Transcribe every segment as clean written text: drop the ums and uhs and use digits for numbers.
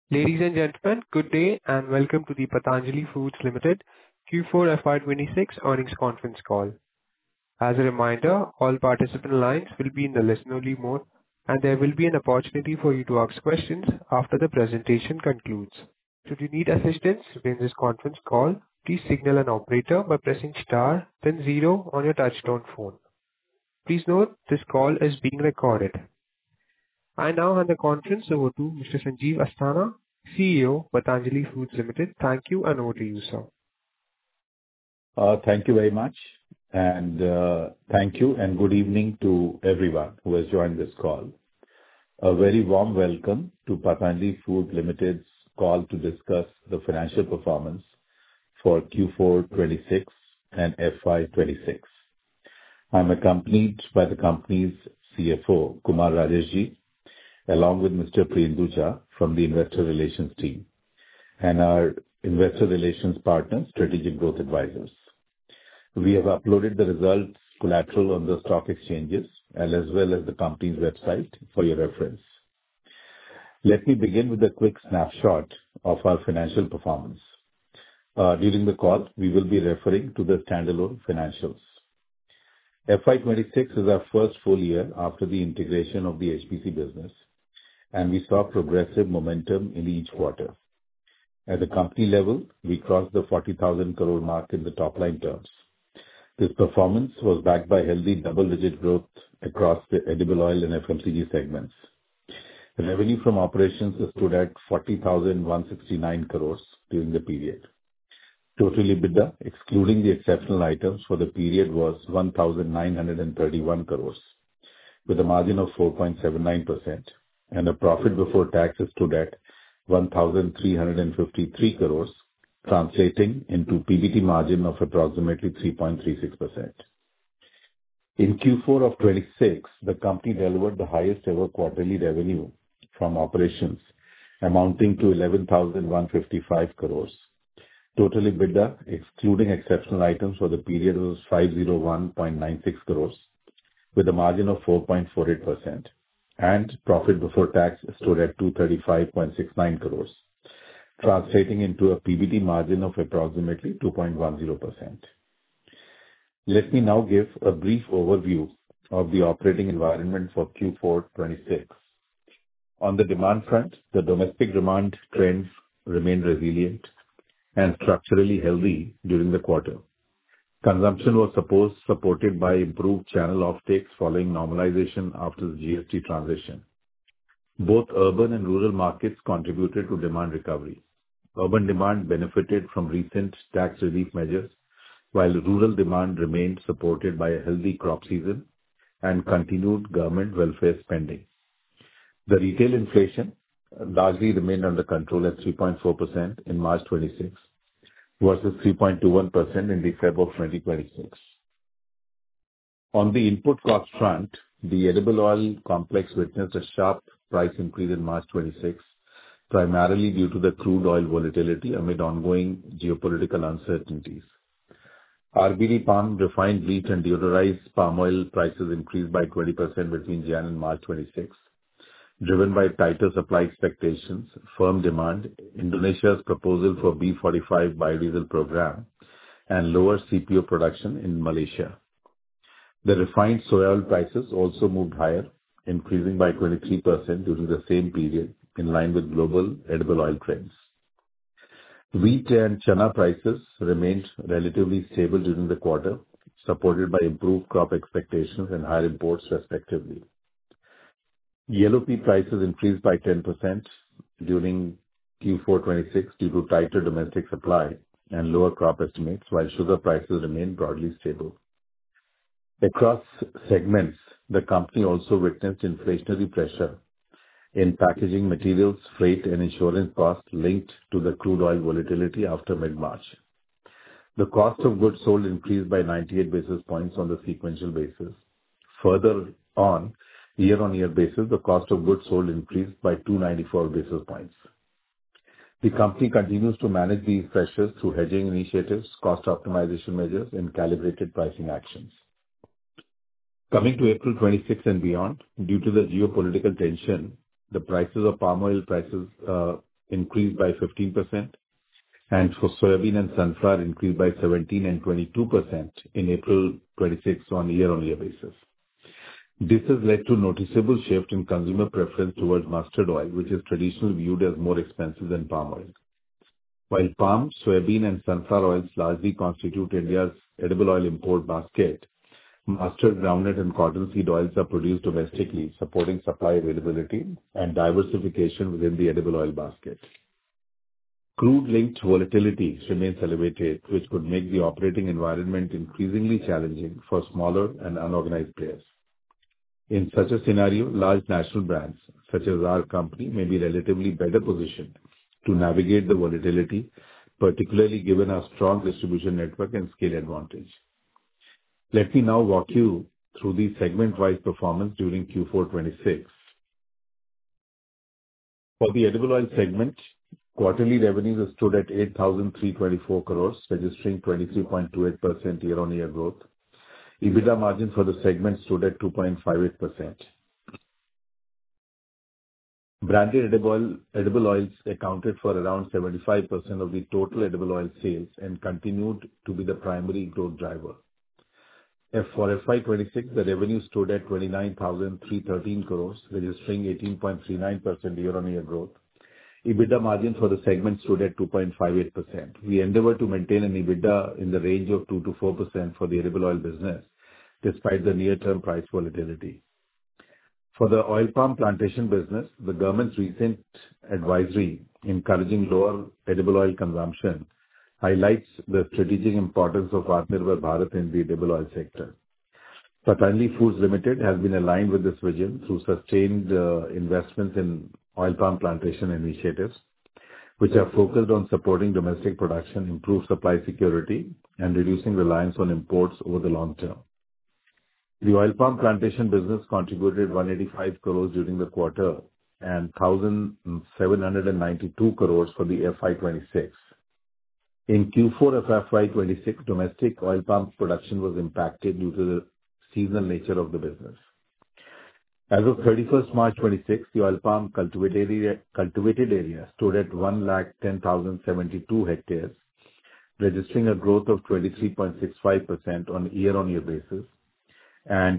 Ladies and gentlemen, good day and welcome to the Patanjali Foods Limited Q4 FY26 earnings conference call. As a reminder, all participant lines will be in the listen-only mode, and there will be an opportunity for you to ask questions after the presentation concludes. Should you need assistance during this conference call, please signal an operator by pressing star then zero on your touchtone phone. Please note this call is being recorded. I now hand the conference over to Mr. Sanjeev Asthana, CEO, Patanjali Foods Limited. Thank you, and over to you, sir. Thank you very much, and thank you and good evening to everyone who has joined this call. A very warm welcome to Patanjali Foods Limited's call to discuss the financial performance for Q4 26 and FY 26. I'm accompanied by the company's CFO, Kumar Rajeshji, along with Mr. Priyendu Jha from the Investor Relations team, and our Investor Relations partner, Strategic Growth Advisors. We have uploaded the results collateral on the stock exchanges as well as the company's website for your reference. Let me begin with a quick snapshot of our financial performance. During the call, we will be referring to the standalone financials. FY 26 is our first full year after the integration of the HPC business, and we saw progressive momentum in each quarter. At the company level, we crossed the 40,000 crore mark in the top line terms. This performance was backed by healthy double-digit growth across the edible oil and FMCG segments. Revenue from operations stood at 40,169 crores during the period. Total EBITDA, excluding the exceptional items for the period, was 1,931 crores, with a margin of 4.79%, and a profit before tax stood at 1,353 crores, translating into PBT margin of approximately 3.36%. In Q4 of 26, the company delivered the highest ever quarterly revenue from operations, amounting to 11,155 crores. Total EBITDA, excluding exceptional items for the period, was 501.96 crores, with a margin of 4.48%, and profit before tax stood at 235.69 crores, translating into a PBT margin of approximately 2.10%. Let me now give a brief overview of the operating environment for Q4 26. On the demand front, the domestic demand trends remained resilient and structurally healthy during the quarter. Consumption was supported by improved channel offtakes following normalization after the GST transition. Both urban and rural markets contributed to demand recovery. Urban demand benefited from recent tax relief measures, while rural demand remained supported by a healthy crop season and continued government welfare spending. The retail inflation largely remained under control at 3.4% in March 26 versus 3.21% in the February of 2026. On the input cost front, the edible oil complex witnessed a sharp price increase in March 26, primarily due to the crude oil volatility amid ongoing geopolitical uncertainties. RBD palm, refined wheat, and deodorized palm oil prices increased by 20% between Jan and March 26, driven by tighter supply expectations, firm demand, Indonesia's proposal for B45 biodiesel program, and lower CPO production in Malaysia. The refined soy oil prices also moved higher, increasing by 23% during the same period, in line with global edible oil trends. Wheat and chana prices remained relatively stable during the quarter, supported by improved crop expectations and higher imports respectively. Yellow pea prices increased by 10% during Q4 26 due to tighter domestic supply and lower crop estimates, while sugar prices remained broadly stable. Across segments, the company also witnessed inflationary pressure in packaging materials, freight, and insurance costs linked to the crude oil volatility after mid-March. The cost of goods sold increased by 98 basis points on the sequential basis. Further on, year-on-year basis, the cost of goods sold increased by 294 basis points. The company continues to manage these pressures through hedging initiatives, cost optimization measures, and calibrated pricing actions. Coming to April 26 and beyond, due to the geopolitical tension, the prices of palm oil increased by 15%, and for soybean and sunflower increased by 17% and 22% in April 26 on year-on-year basis. This has led to noticeable shift in consumer preference towards mustard oil, which is traditionally viewed as more expensive than palm oil. While palm, soybean, and sunflower oils largely constitute India's edible oil import basket, mustard, groundnut, and cottonseed oils are produced domestically, supporting supply availability and diversification within the edible oil basket. Crude-linked volatility remains elevated, which could make the operating environment increasingly challenging for smaller and unorganized players. In such a scenario, large national brands, such as our company, may be relatively better positioned to navigate the volatility, particularly given our strong distribution network and scale advantage. Let me now walk you through the segment-wise performance during Q4 26. For the edible oil segment, quarterly revenues stood at 8,324 crores, registering 23.28% year-on-year growth. EBITDA margin for the segment stood at 2.58%. Branded edible oils accounted for around 75% of the total edible oil sales and continued to be the primary growth driver. For FY26, the revenue stood at 29,313 crores, registering 18.39% year-on-year growth. EBITDA margin for the segment stood at 2.58%. We endeavor to maintain an EBITDA in the range of 2 to 4% for the edible oil business, despite the near-term price volatility. For the oil palm plantation business, the government's recent advisory encouraging lower edible oil consumption highlights the strategic importance of Atmanirbhar Bharat in the edible oil sector. Patanjali Foods Limited has been aligned with this vision through sustained investments in oil palm plantation initiatives, which are focused on supporting domestic production, improve supply security, and reducing reliance on imports over the long term. The oil palm plantation business contributed 185 crores during the quarter and 1,792 crores for the FY26. In Q4 of FY26, domestic oil palm production was impacted due to the seasonal nature of the business. As of 31st March 26, the oil palm cultivated area stood at 110,072 hectares, registering a growth of 23.65% on a year-on-year basis and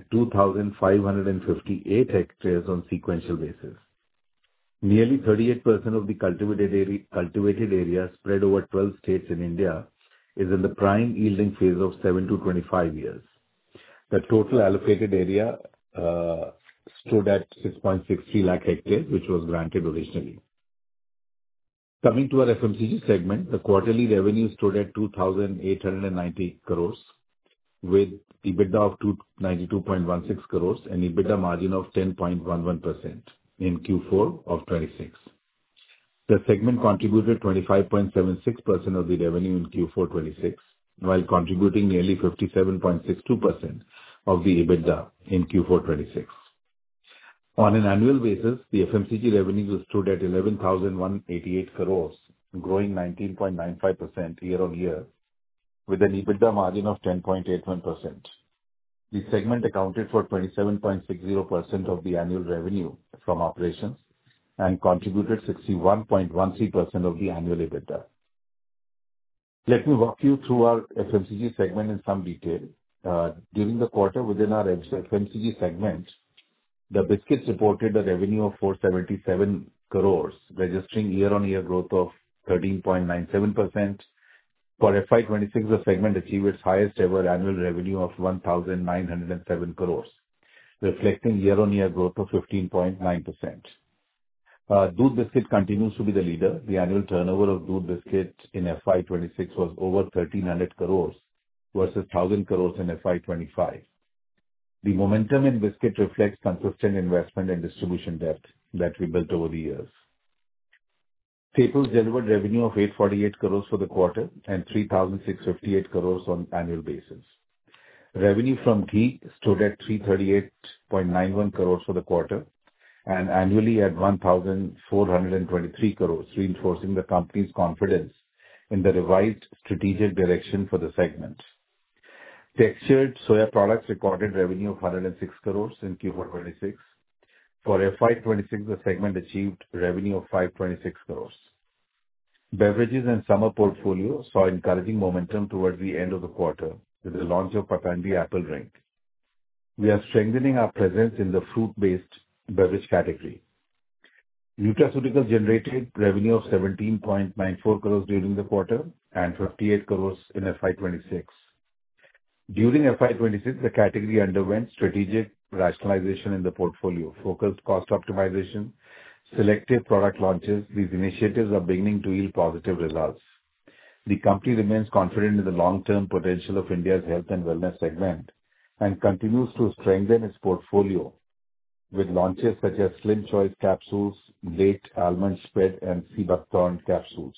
2,558 hectares on sequential basis. Nearly 38% of the cultivated area spread over 12 states in India is in the prime yielding phase of 7 to 25 years. The total allocated area stood at 6.63 lakh hectares, which was granted originally. Coming to our FMCG segment, the quarterly revenue stood at 2,890 crores with EBITDA of 292.16 crores and EBITDA margin of 10.11% in Q4 of 26. The segment contributed 25.76% of the revenue in Q4 26, while contributing nearly 57.62% of the EBITDA in Q4 26. On an annual basis, the FMCG revenues stood at 11,188 crores, growing 19.95% year-on-year, with an EBITDA margin of 10.81%. The segment accounted for 27.60% of the annual revenue from operations and contributed 61.13% of the annual EBITDA. Let me walk you through our FMCG segment in some detail. During the quarter within our FMCG segment, the biscuits reported a revenue of 477 crores, registering year-on-year growth of 13.97%. For FY26, the segment achieved its highest ever annual revenue of 1,907 crores, reflecting year-on-year growth of 15.9%. Doodh Biscuit continues to be the leader. The annual turnover of Doodh Biscuit in FY26 was over 1,300 crores versus 1,000 crores in FY25. The momentum in biscuit reflects consistent investment and distribution depth that we built over the years. Staples delivered revenue of 848 crores for the quarter and 3,658 crores on annual basis. Revenue from ghee stood at 338.91 crores for the quarter and annually at 1,423 crores, reinforcing the company's confidence in the revised strategic direction for the segment. Textured soya products recorded revenue of 106 crores in Q4 26. For FY26, the segment achieved revenue of 526 crores. Beverages and summer portfolio saw encouraging momentum towards the end of the quarter with the launch of Patanjali Apple Drink. We are strengthening our presence in the fruit-based beverage category. Nutraceutical generated revenue of 17.94 crores during the quarter and 58 crores in FY26. During FY26, the category underwent strategic rationalization in the portfolio, focused cost optimization, selective product launches. These initiatives are beginning to yield positive results. The company remains confident in the long-term potential of India's health and wellness segment and continues to strengthen its portfolio with launches such as Slim Choice capsules, Date Almond Spread, and Sea Buckthorn capsules.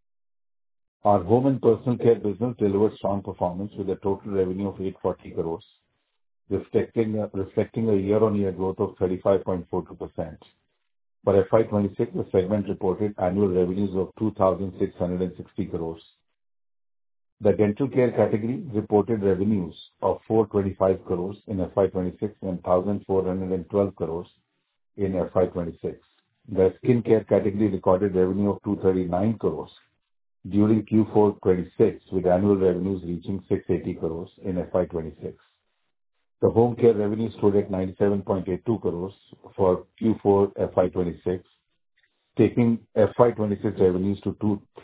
Our home and personal care business delivered strong performance with a total revenue of 840 crores, reflecting a year-on-year growth of 35.42%. For FY26, the segment reported annual revenues of 2,660 crores. The dental care category reported revenues of 425 crores in FY26 and 1,412 crores in FY26. The skin care category recorded revenue of 239 crores during Q4 26, with annual revenues reaching 680 crores in FY26. The home care revenue stood at 97.82 crores for Q4 FY26, taking FY26 revenues to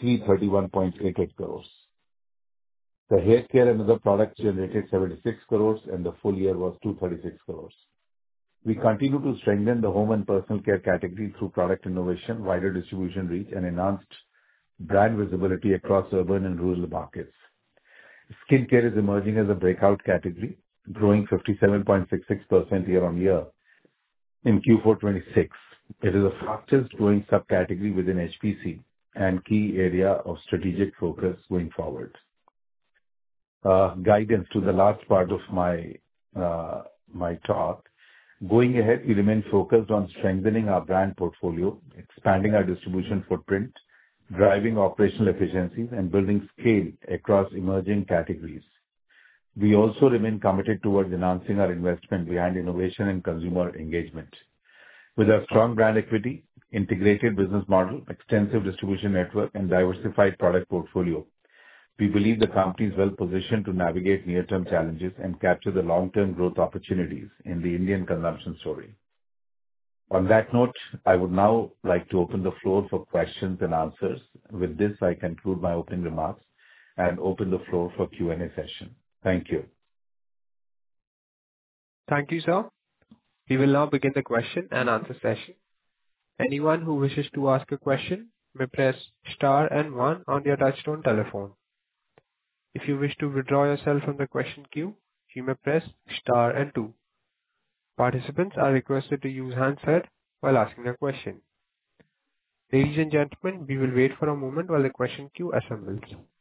331.88 crores. The hair care and other products generated 76 crores, and the full year was 236 crores. We continue to strengthen the home and personal care category through product innovation, wider distribution reach, and enhanced brand visibility across urban and rural markets. Skincare is emerging as a breakout category, growing 57.66% year-on-year in Q4 26. It is the fastest growing subcategory within HPC and key area of strategic focus going forward. Guidance to the last part of my talk. Going ahead, we remain focused on strengthening our brand portfolio, expanding our distribution footprint, driving operational efficiencies, and building scale across emerging categories. We also remain committed towards enhancing our investment behind innovation and consumer engagement. With our strong brand equity, integrated business model, extensive distribution network, and diversified product portfolio, we believe the company is well positioned to navigate near-term challenges and capture the long-term growth opportunities in the Indian consumption story. On that note, I would now like to open the floor for questions and answers. With this, I conclude my opening remarks and open the floor for Q&A session. Thank you. Thank you, sir. We will now begin the question and answer session. Anyone who wishes to ask a question may press star and one on their touchtone telephone. If you wish to withdraw yourself from the question queue, you may press star and two. Participants are requested to use handset while asking a question. Ladies and gentlemen, we will wait for a moment while the question queue assembles.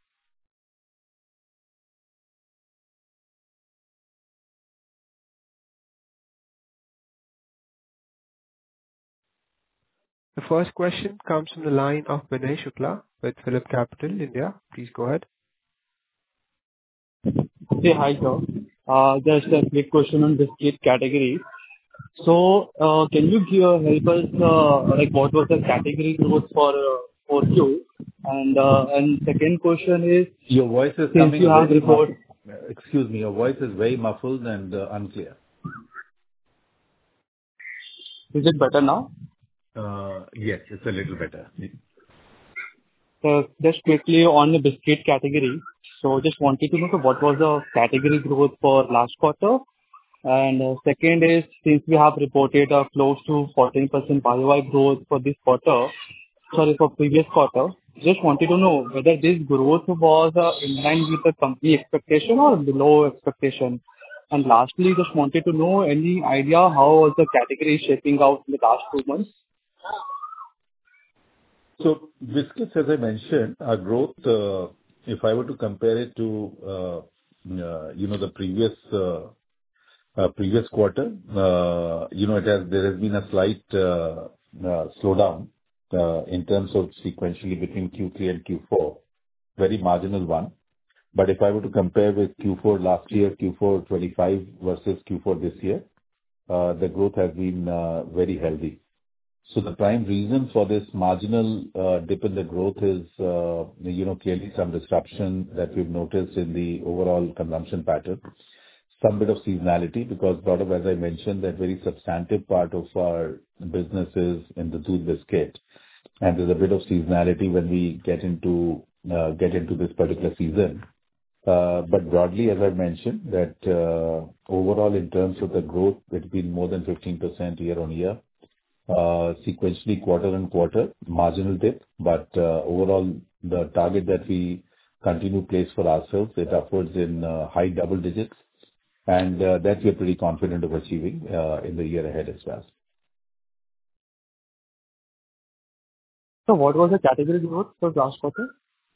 The first question comes from the line of Vinay Shukla with PhillipCapital India. Please go ahead. Hey, hi, sir. Just a quick question on biscuit category. So, can you help us, like, what was the category growth for you? And second question is, Your voice is since coming you have very report, muffled. Excuse me, your voice is very muffled and unclear. is it better now? Yes, it's a little better. Just quickly on the biscuit category. So, just wanted to know what was the category growth for last quarter? And second is, since we have reported a close to 14% YOY growth for this quarter, sorry, for previous quarter, just wanted to know whether this growth was in line with the company expectation or below expectation. And lastly, just wanted to know any idea how was the category shaping out in the last 2 months? So biscuits, as I mentioned, our growth, if I were to compare it to, the previous quarter, there has been a slight slowdown in terms of sequentially between Q3 and Q4, very marginal one. But if I were to compare with Q4 last year, Q4 25 versus Q4 this year, the growth has been very healthy. So the prime reason for this marginal dip in the growth is clearly some disruption that we've noticed in the overall consumption pattern. Some bit of seasonality because a lot of, as I mentioned, that very substantive part of our business is in the Doodh biscuit. And there's a bit of seasonality when we get into this particular season. But broadly, as I mentioned, that overall in terms of the growth, it's been more than 15% year on year. Sequentially, quarter on quarter, marginal dip. But overall, the target that we continue to place for ourselves is upwards in high double digits. And that we're pretty confident of achieving in the year ahead as well. So what was the category growth for last quarter?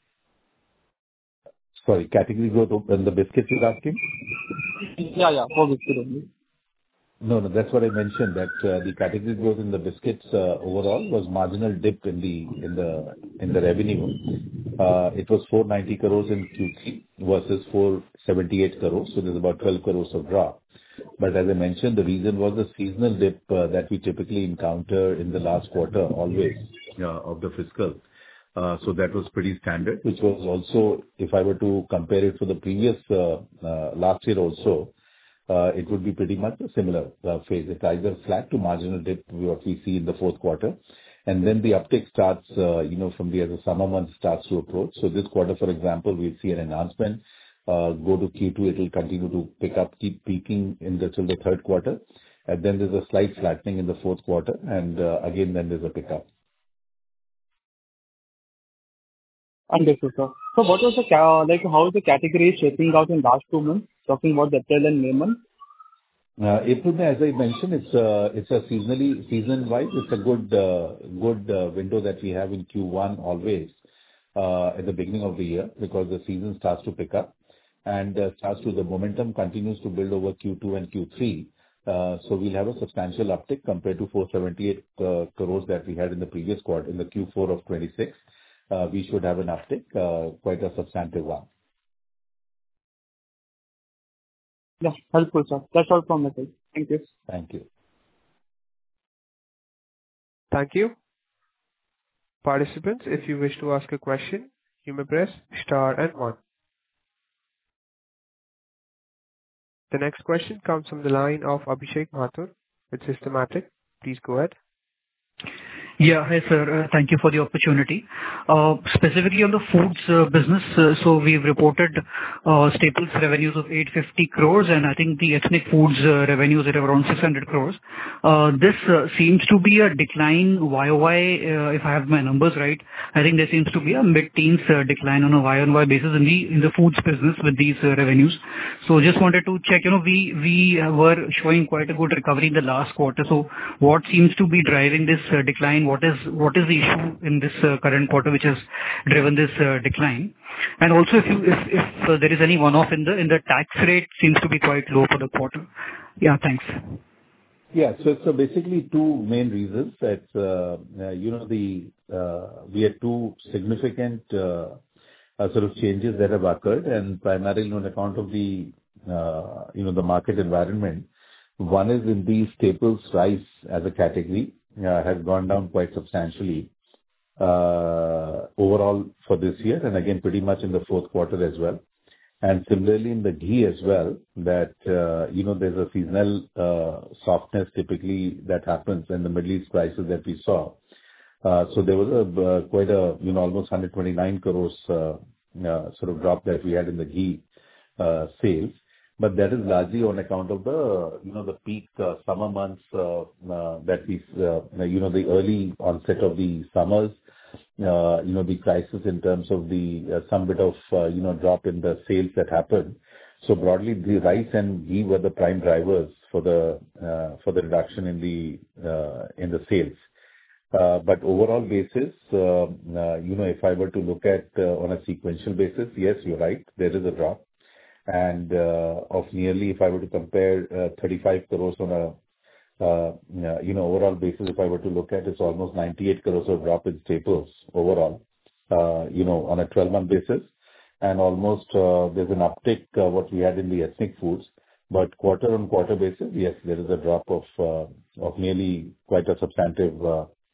Sorry, category growth in the biscuits you're asking? Yeah, for biscuit only. No, that's what I mentioned, that the category growth in the biscuits overall was marginal dip in the revenue. It was 490 crores in Q3 versus 478 crores. So there's about 12 crores of drop. But as I mentioned, the reason was the seasonal dip that we typically encounter in the last quarter always of the fiscal. So that was pretty standard, which was also, if I were to compare it to the previous last year also, it would be pretty much a similar phase. It's either flat to marginal dip, what we see in the fourth quarter. And then the uptick starts, from as the summer month starts to approach. So this quarter, for example, we'll see an enhancement. Go to Q2, it will continue to pick up, keep peaking till the third quarter. And then there's a slight flattening in the fourth quarter. And again, then there's a pickup. Understood, sir. So what was how is the category shaping out in last 2 months? Talking about April and May month. April, as I mentioned, it's a season-wise, it's a good window that we have in Q1 always at the beginning of the year because the season starts to pick up and the momentum continues to build over Q2 and Q3. So we'll have a substantial uptick compared to 478 crores that we had in the previous quarter, in the Q4 of 26. We should have an uptick, quite a substantive one. Yeah, helpful, sir. That's all from my side. Thank you. Thank you. Thank you. Participants, if you wish to ask a question, you may press star and 1. The next question comes from the line of Abhishek Mathur with Systematix. Please go ahead. Yeah, hi sir. Thank you for the opportunity. Specifically on the foods business, so we've reported staples revenues of 850 crores, and I think the ethnic foods revenues at around 600 crores. This seems to be a decline YOY, if I have my numbers right. I think there seems to be a mid-teens decline on a YOY basis in the foods business with these revenues. So just wanted to check, we were showing quite a good recovery in the last quarter. So what seems to be driving this decline? What is the issue in this current quarter which has driven this decline? And also, if there is any one-off in the tax rate, seems to be quite low for the quarter. Yeah, thanks. Yeah, so basically two main reasons. That's we had two significant sort of changes that have occurred, and primarily on account of the market environment. One is in the staples rice as a category has gone down quite substantially overall for this year, and again pretty much in the fourth quarter as well. And similarly in the ghee as well, that there's a seasonal softness typically that happens in the Middle East prices that we saw. So there was quite a almost 129 crores sort of drop that we had in the ghee sales. But that is largely on account of the peak summer months that we the early onset of the summers, the crisis in terms of the some bit of drop in the sales that happened. So broadly, the rice and ghee were the prime drivers for the reduction in the sales. But overall basis, if I were to look at on a sequential basis, yes, you're right, there is a drop. And of nearly, if I were to compare 35 crores on a overall basis, if I were to look at, it's almost 98 crores of drop in staples overall, on a 12-month basis. And almost there's an uptick what we had in the ethnic foods. But quarter on quarter basis, yes, there is a drop of nearly quite a substantive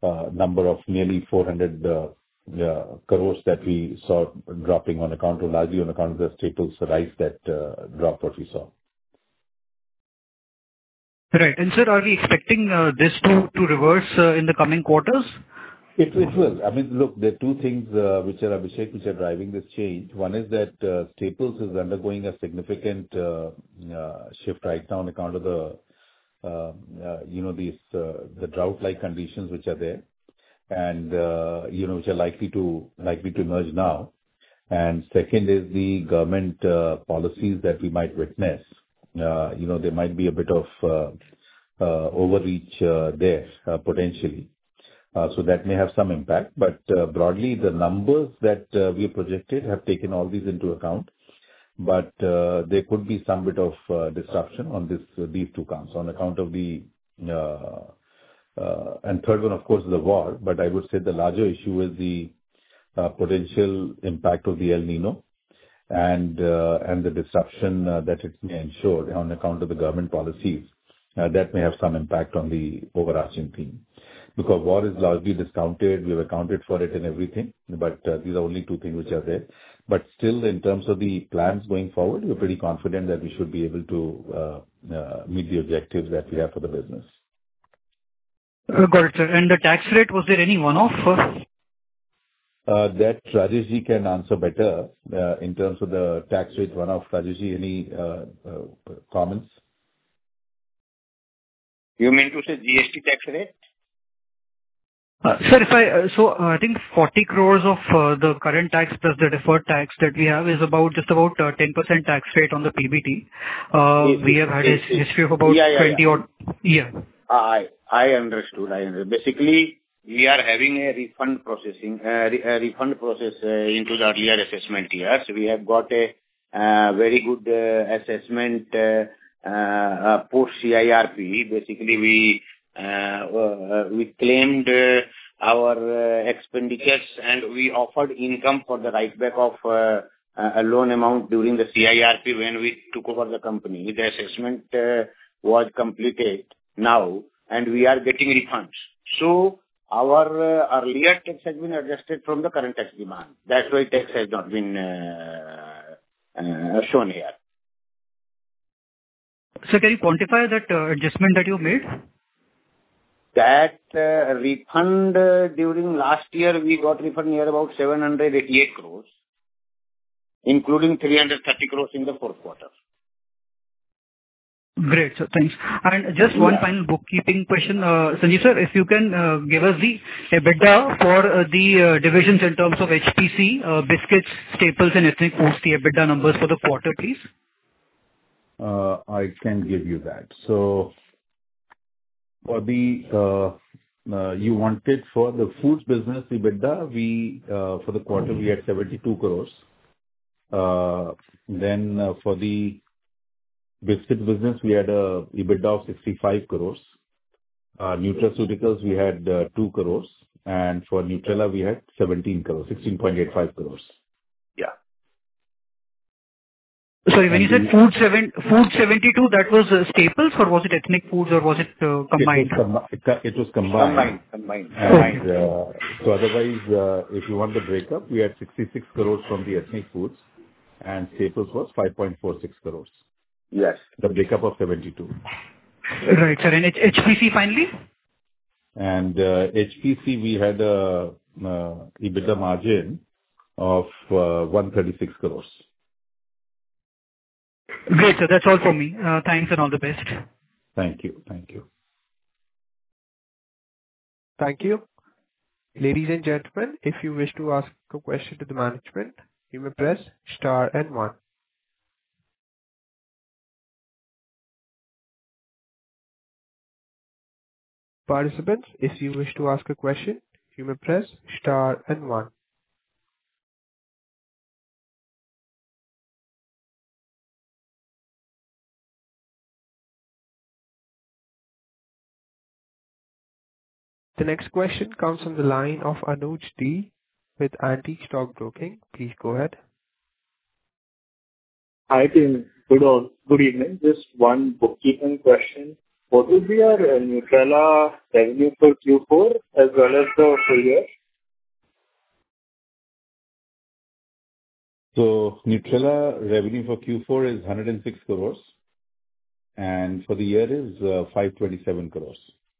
number of nearly 400 crores that we saw dropping largely on account of the staples rice that dropped what we saw. Right. And sir, are we expecting this to reverse in the coming quarters? It will. I mean, look, there are two things which are driving this change. One is that staples is undergoing a significant shift right now on account of the drought-like conditions which are there, and which are likely to emerge now. And second is the government policies that we might witness. There might be a bit of overreach there potentially. So that may have some impact. But broadly, the numbers that we projected have taken all these into account. But there could be some bit of disruption on these two counts on account of the and third one, of course, is the war. But I would say the larger issue is the potential impact of the El Nino and the disruption that it may ensure on account of the government policies. That may have some impact on the overarching theme. Because war is largely discounted, we have accounted for it and everything, but these are only two things which are there. But still, in terms of the plans going forward, we're pretty confident that we should be able to meet the objectives that we have for the business. Got it, sir. And the tax rate, was there any one-off? That Rajesh ji can answer better in terms of the tax rate one-off. Rajesh ji, any comments? You mean to say GST tax rate? Sir, I think 40 crores of the current tax plus the deferred tax that we have is just about 10% tax rate on the PBT. We have had a history of about 20 odd. Yeah. I understood. Basically, we are having a refund process into the earlier assessment years. We have got a very good assessment post CIRP. Basically, we claimed our expenditures and we offered income for the write back of a loan amount during the CIRP when we took over the company. The assessment was completed now and we are getting refunds. So our earlier tax has been adjusted from the current tax demand. That's why tax has not been shown here. So can you quantify that adjustment that you made? That refund during last year, we got refund near about 788 crores, including 330 crores in the fourth quarter. Great, sir. Thanks. And just one final bookkeeping question. Sanjeev sir, if you can give us the EBITDA for the divisions in terms of HPC, biscuits, staples and ethnic foods, the EBITDA numbers for the quarter, please. I can give you that. So for the you wanted for the foods business EBITDA, for the quarter we had 72 crores. Then for the biscuit business we had a EBITDA of 65 crores. Nutraceuticals we had 2 crores, and for Nutrela we had 17 crores, 16.85 crores. Yeah. Sorry, when you said food 72, that was staples or was it ethnic foods or was it combined? It was combined. Combined. And, so otherwise, if you want the breakup, we had 66 crores from the ethnic foods and staples was 5.46 crores. Yes. The breakup of 72. Right, sir. And HPC finally? And HPC, we had a EBITDA margin of 136 crores. Great, sir. That's all from me. Thanks and all the best. Thank you. Thank you. Thank you. Ladies and gentlemen, if you wish to ask a question to the management, you may press star and 1. Participants, if you wish to ask a question, you may press star and 1. The next question comes from the line of Anuj D with Antique Stock Broking. Please go ahead. Hi team. Good evening. Just one bookkeeping question. what will be our Nutrela revenue for Q4 as well as the full year? So Nutrela revenue for Q4 is 106 crores, and for the year is 527 crores.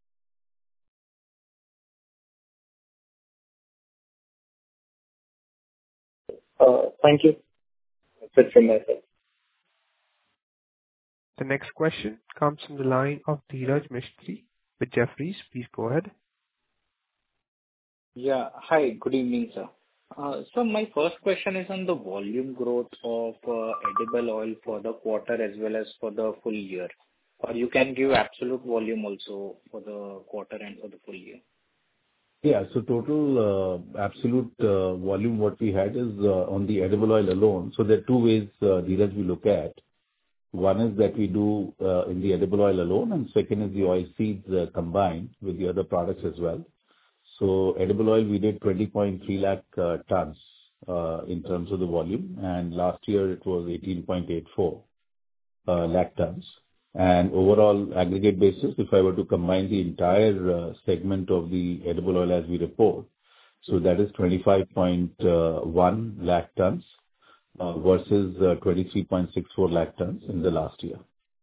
Thank you. That's it from my side. The next question comes from the line of Dhiraj Mistry with Jefferies. Please go ahead. Yeah. Hi, good evening, sir. So my first question is on the volume growth of edible oil for the quarter as well as for the full year. Or you can give absolute volume also for the quarter and for the full year. Yeah. So total absolute volume what we had is on the edible oil alone. So there are two ways, Dhiraj, we look at. One is that we do in the edible oil alone, and second is the oil seeds combined with the other products as well. So edible oil, we did 20.3 lakh tons in terms of the volume, and last year it was 18.84 lakh tons. And overall aggregate basis, if I were to combine the entire segment of the edible oil as we report, so that is 25.1 lakh tons versus 23.64 lakh tons in the last year.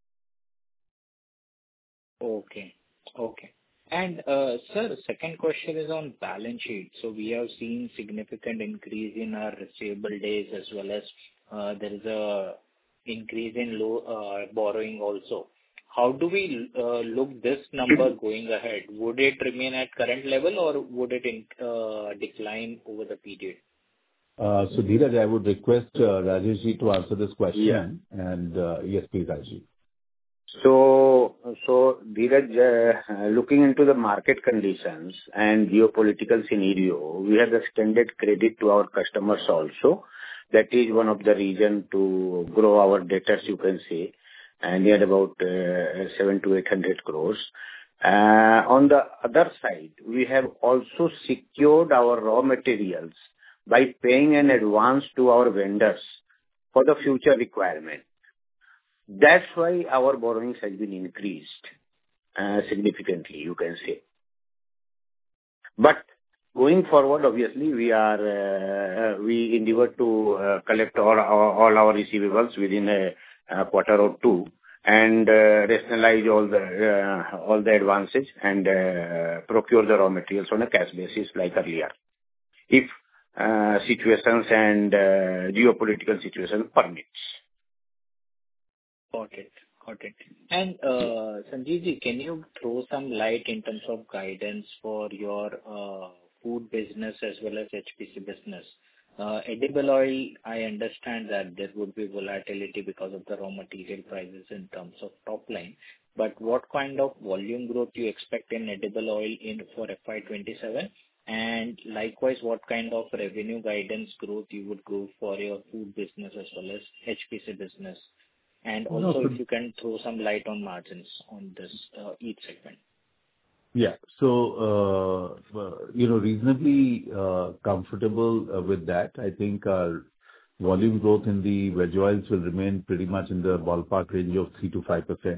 Okay. Okay. And, sir, second question is on balance sheet. So we have seen significant increase in our receivable days as well as there is a increase in low borrowing also. How do we look this number going ahead? Would it remain at current level or would it decline over the period? So Dhiraj, I would request Rajesh ji to answer this question. Yeah. And yes, please, Rajesh. So Dhiraj, looking into the market conditions and geopolitical scenario, we have extended credit to our customers also. That is one of the reasons to grow our debtors, you can say, and we had about 700 to 800 crores. On the other side, we have also secured our raw materials by paying an advance to our vendors for the future requirement. That's why our borrowings has been increased significantly, you can say. But going forward, obviously, we endeavor to collect all our receivables within a quarter or two and rationalize all the advances and procure the raw materials on a cash basis like earlier, if situations and geopolitical situation permits. Got it. Got it. And Sanjeev ji, can you throw some light in terms of guidance for your food business as well as HPC business? Edible oil, I understand that there would be volatility because of the raw material prices in terms of top line. But what kind of volume growth you expect in edible oil for FY27? And likewise, what kind of revenue guidance growth you would go for your food business as well as HPC business? And also, if you can throw some light on margins on this each segment. Yeah. So, reasonably comfortable with that. I think our volume growth in the veg oils will remain pretty much in the ballpark range of 3 to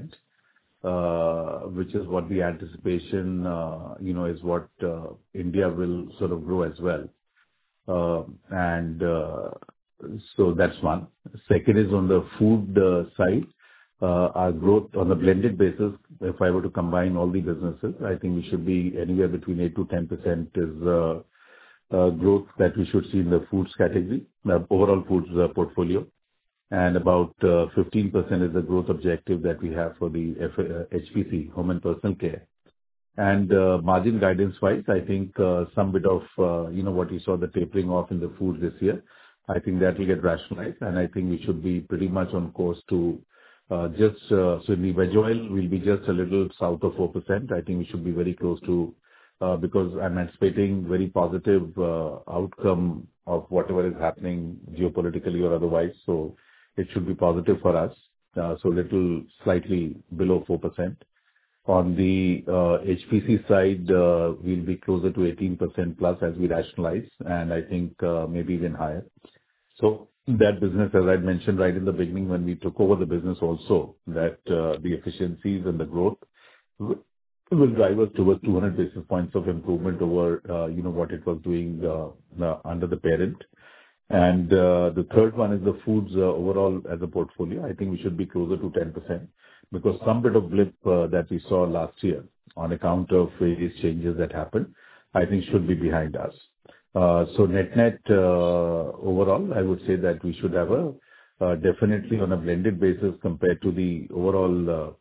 5%, which is what the anticipation, is what India will sort of grow as well. And so that's one. Second is on the food side. Our growth on a blended basis, if I were to combine all the businesses, I think we should be anywhere between 8 to 10% is growth that we should see in the foods category, the overall foods portfolio. And about 15% is the growth objective that we have for the HPC, home and personal care. And margin guidance-wise, I think some bit of, what we saw the tapering off in the food this year, I think that will get rationalized. And I think we should be pretty much on course to so in the veg oil, we'll be just a little south of 4%. I think we should be very close to, because I'm anticipating very positive outcome of whatever is happening geopolitically or otherwise. So it should be positive for us. So little slightly below 4%. On the HPC side, we'll be closer to 18% plus as we rationalize, and I think maybe even higher. So that business, as I mentioned right in the beginning when we took over the business also, that the efficiencies and the growth will drive us towards 200 basis points of improvement over what it was doing under the parent. And the third one is the foods overall as a portfolio. I think we should be closer to 10% because some bit of blip that we saw last year on account of various changes that happened, I think should be behind us. So net overall, I would say that we should have definitely on a blended basis compared to the overall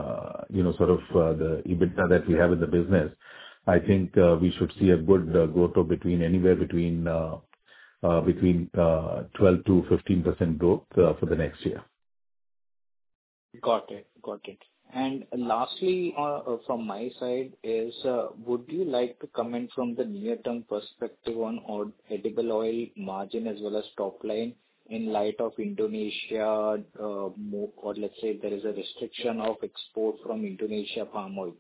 the EBITDA that we have in the business. I think we should see a good growth of anywhere between 12 to 15% growth for the next year. Got it. And lastly, from my side is, would you like to comment from the near-term perspective on edible oil margin as well as top line in light of Indonesia, or let's say there is a restriction of export from Indonesia palm oil?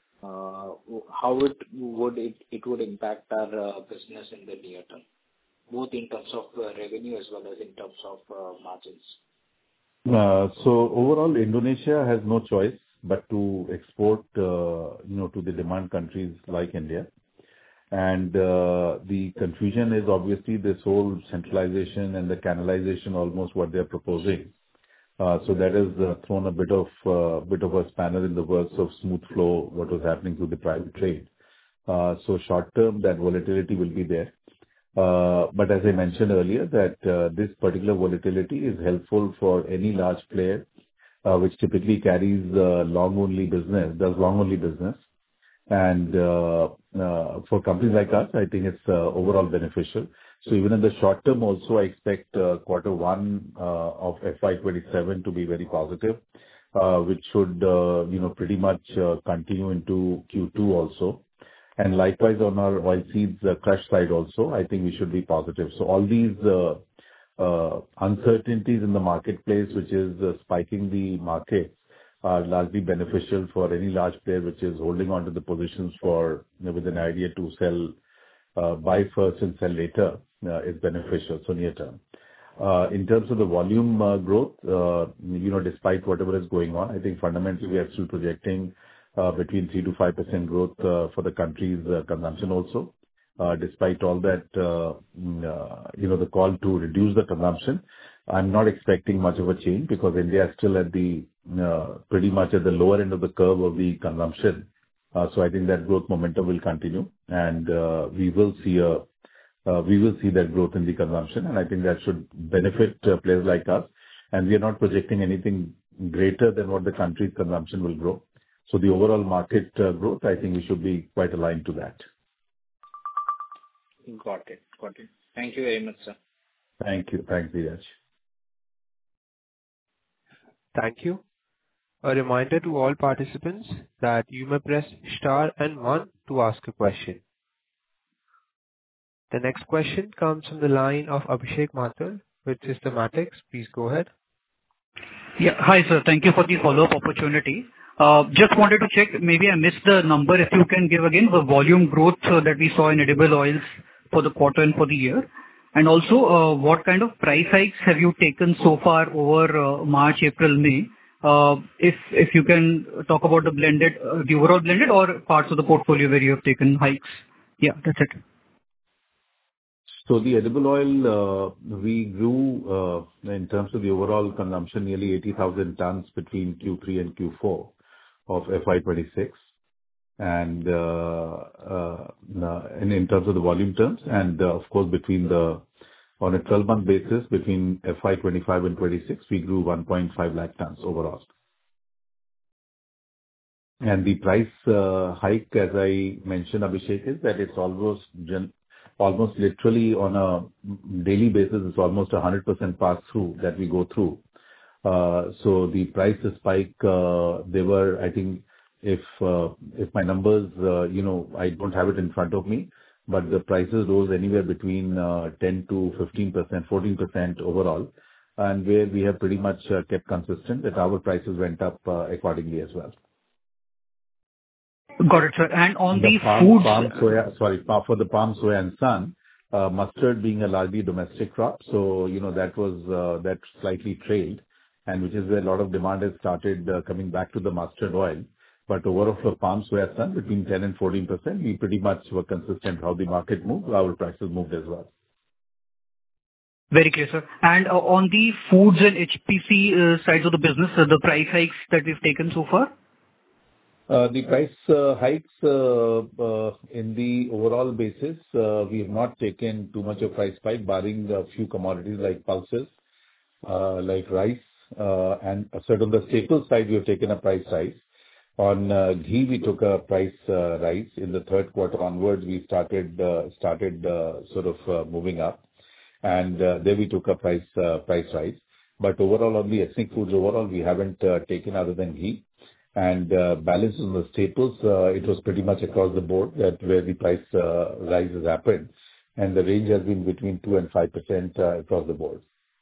How would it impact our business in the near term, both in terms of revenue as well as in terms of margins? So overall, Indonesia has no choice but to export, to the demand countries like India. And the confusion is obviously this whole centralization and the canalization, almost what they're proposing. So that has thrown a bit of a spanner in the works of smooth flow, what was happening through the private trade. So short term, that volatility will be there. But as I mentioned earlier, that this particular volatility is helpful for any large player, which typically carries long-only business. And for companies like us, I think it's overall beneficial. So even in the short term also, I expect quarter one of FY27 to be very positive, which should pretty much continue into Q2 also. And likewise, on our oilseeds crush side also, I think we should be positive. So all these uncertainties in the marketplace, which is spiking the market, are largely beneficial for any large player which is holding on to the positions with an idea to sell, buy first and sell later, is beneficial, so near term. In terms of the volume growth, despite whatever is going on, I think fundamentally we are still projecting between 3 to 5% growth for the country's consumption also. Despite all that, the call to reduce the consumption, I'm not expecting much of a change because India is still pretty much at the lower end of the curve of the consumption. So I think that growth momentum will continue, and we will see that growth in the consumption, and I think that should benefit players like us. And we are not projecting anything greater than what the country's consumption will grow. So the overall market growth, I think we should be quite aligned to that. Got it. Thank you very much, sir. Thank you. Thanks, Dheeraj. Thank you. A reminder to all participants that you may press star and 1 to ask a question. The next question comes from the line of Abhishek Mathur with Systematix. Please go ahead. Yeah. Hi, sir. Thank you for the follow-up opportunity. Just wanted to check, maybe I missed the number. If you can give again the volume growth that we saw in edible oils for the quarter and for the year. And also, what kind of price hikes have you taken so far over March, April, May? If you can talk about the overall blended or parts of the portfolio where you have taken hikes. Yeah, that's it. So the edible oil, we grew in terms of the overall consumption, nearly 80,000 tons between Q3 and Q4 of FY26. And in terms of the volume terms, and of course, on a 12-month basis, between FY25 and 26, we grew 1.5 lakh tons overall. And the price hike, as I mentioned, Abhishek, is that it's almost literally on a daily basis, it's almost 100% pass-through that we go through. So the price spike, they were, I think, if my numbers, I don't have it in front of me, but the prices rose anywhere between 10 to 15%, 14% overall, and where we have pretty much kept consistent that our prices went up accordingly as well. Got it, sir. And on the foods... for the palm, soya, and sun, mustard being a largely domestic crop, so, that slightly trailed, and which is where a lot of demand has started coming back to the mustard oil. But overall for palm soya sun, between 10 and 14%, we pretty much were consistent how the market moved, our prices moved as well. Very clear, sir. And on the foods and HPC sides of the business, the price hikes that we've taken so far? The price hikes in the overall basis, we have not taken too much of price hike, barring a few commodities like pulses, like rice, and certain the staple side, we have taken a price rise. On ghee, we took a price rise. In the third quarter onwards, we started sort of moving up, and there we took a price rise. But overall, on the ethnic foods, overall, we haven't taken other than ghee. And balance on the staples, it was pretty much across the board that where the price rise has happened, and the range has been between 2 and 5% across the board.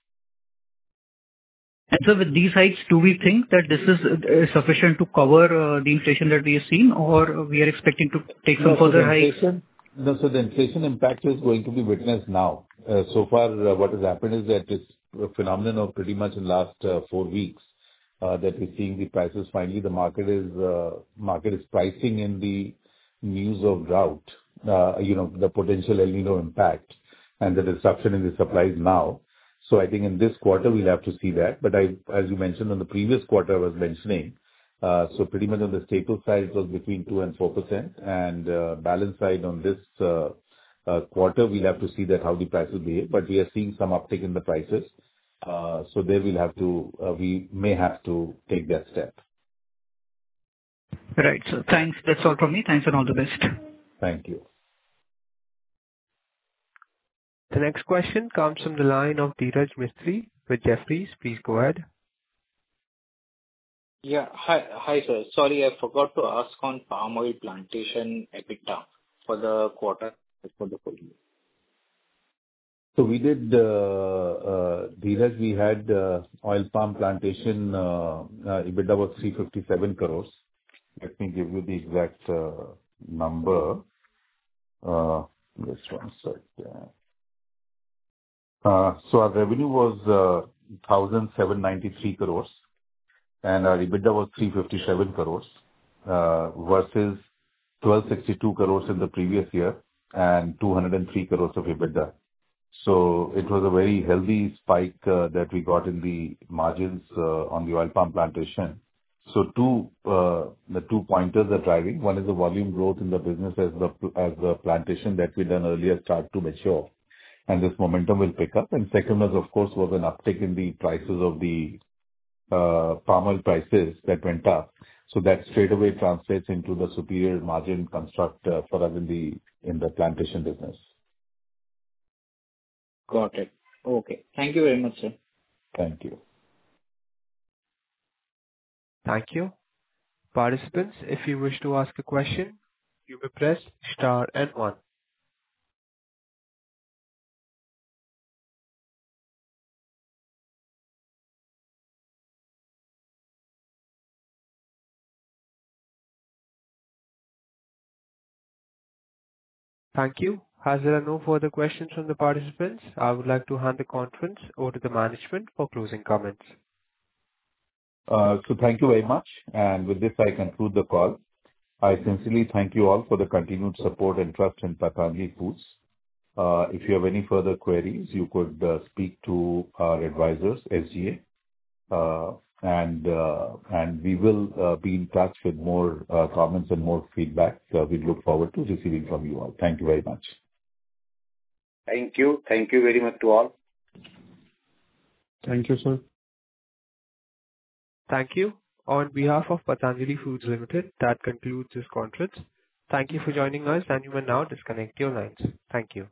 And so with these hikes, do we think that this is sufficient to cover the inflation that we have seen, or we are expecting to take some further hikes? No, so the inflation impact is going to be witnessed now. So far, what has happened is that it's a phenomenon of pretty much in the last 4 weeks that we're seeing the prices. Finally, the market is pricing in the news of drought, the potential El Niño impact and the disruption in the supplies now. So I think in this quarter, we'll have to see that. But as you mentioned on the previous quarter, I was mentioning, so pretty much on the staple side, it was between 2 and 4%. And balance side on this quarter, we'll have to see that how the prices behave. But we are seeing some uptick in the prices. So there we may have to take that step. Right. So thanks. That's all from me. Thanks and all the best. Thank you. The next question comes from the line of Dheeraj Mistry with Jefferies. Please go ahead. Yeah. Hi, sir. Sorry, I forgot to ask on palm oil plantation EBITDA for the quarter, for the full year. So we did, Dheeraj, we had oil palm plantation, EBITDA was 357 crores. Let me give you the exact number. Just one second. So our revenue was 1,793 crores, and our EBITDA was 357 crores versus 1,262 crores in the previous year and 203 crores of EBITDA. So it was a very healthy spike that we got in the margins on the oil palm plantation. So the 2 pointers are driving. One is the volume growth in the business as the plantation that we done earlier start to mature, and this momentum will pick up. And second was, of course, an uptick in the prices of the palm oil prices that went up. So that straight away translates into the superior margin construct for us in the plantation business. Got it. Okay. Thank you very much, sir. Thank you. Thank you. Participants, if you wish to ask a question, you may press star and 1. Thank you. As there are no further questions from the participants, I would like to hand the conference over to the management for closing comments. So thank you very much. And with this, I conclude the call. I sincerely thank you all for the continued support and trust in Patanjali Foods. If you have any further queries, you could speak to our advisors, SGA, and we will be in touch with more comments and more feedback. We look forward to receiving from you all. Thank you very much. Thank you. Thank you very much to all. Thank you, sir. Thank you. On behalf of Patanjali Foods Limited, that concludes this conference. Thank you for joining us, and you may now disconnect your lines. Thank you.